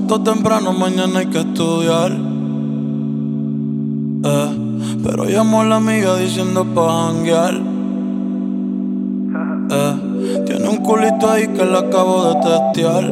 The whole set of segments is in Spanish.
levanto temprano, mañana hay que estudiar. Pero llamó a la amiga diciendo pa' janguear. Tiene un culito ahí que le acabo de testear.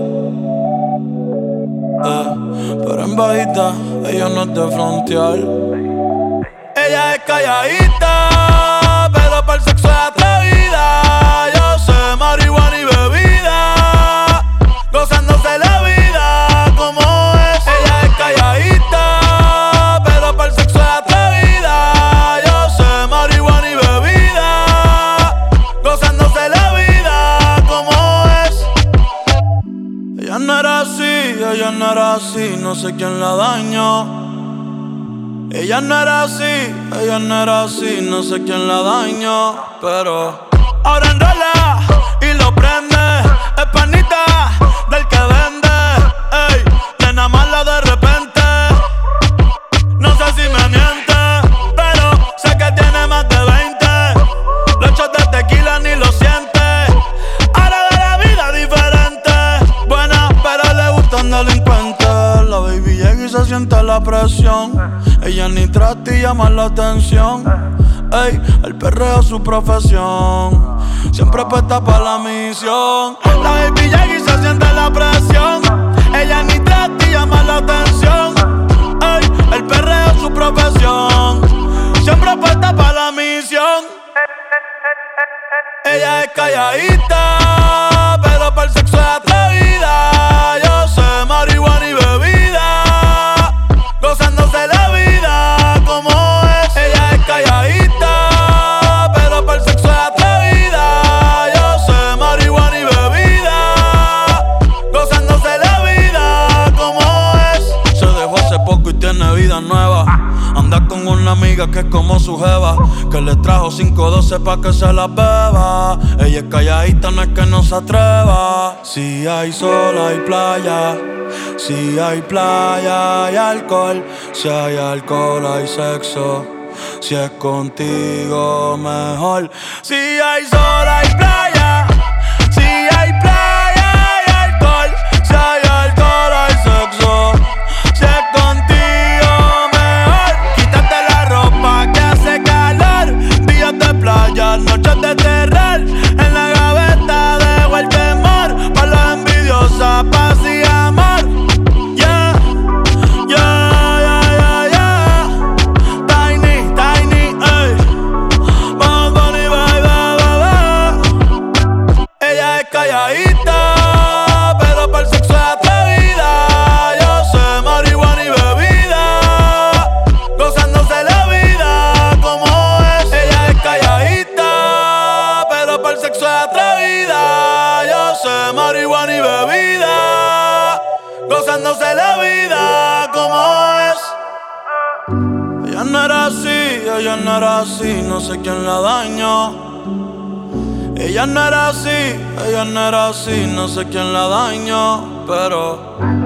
Pero en bajita, ella no es de frontear. Ella es calladita, pero para el sexo es atrevida. Yo sé marihuana y bebida, gozándose la vida como es. Ella es calladita, pero para el sexo es atrevida. Yo sé marihuana y bebida, gozándose la vida como es. Ella no era así, no sé quién la dañó. Ella no era así, no sé quién la dañó. Pero ahora enrola y lo prende. Es panita del que vende. Ey, nena mala de repente. No sé si me miente, pero sé que tiene más de 20. Los shots de tequila ni lo siente. Ahora de la vida diferente. Buena, pero le gustan delincuentes. La baby llega y se siente la presión. Ella ni trata y llama la atención. Ey, el perreo es su profesión. Siempre puesta pa' la misión. La baby llega y se siente la presión. Ella ni trata y llama la atención. Ey, el perreo es su profesión. Siempre puesta pa' la misión. Ella es calladita, pero para el sexo es atrevida. Yo sé marihuana y bebida, gozándose la vida como es. Ella es calladita, pero para el sexo es atrevida. Yo sé marihuana y bebida, gozándose la vida como es. Se dejó hace poco y tiene vida nueva. Anda con una amiga que es como su jeva, que le trajo 512 pa' que se la beba. Ella es calladita, no es que no se atreva. Si hay sol hay playa, si hay playa hay alcohol, si hay alcohol hay sexo, si es contigo mejor. Si hay sol hay playa, si hay playa hay alcohol, si hay alcohol hay sexo, si es contigo mejor. Quítate la ropa que hace calor, días de playa, noches de terror. En la gaveta dejo el temor, pa' las envidiosas, paz y amor. Yeah, yeah, yeah, yeah, yeah. Tiny, tiny, ey. Bad Bunny, baby. Ella es calladita, pero para el sexo es atrevida. Yo sé marihuana y bebida, gozándose la vida como es. Ella es calladita, pero para el sexo es atrevida. Yo sé marihuana y bebida, gozándose la vida como es. Ella no era así, no sé quién la dañó. Ella no era así, no sé quién la dañó. Pero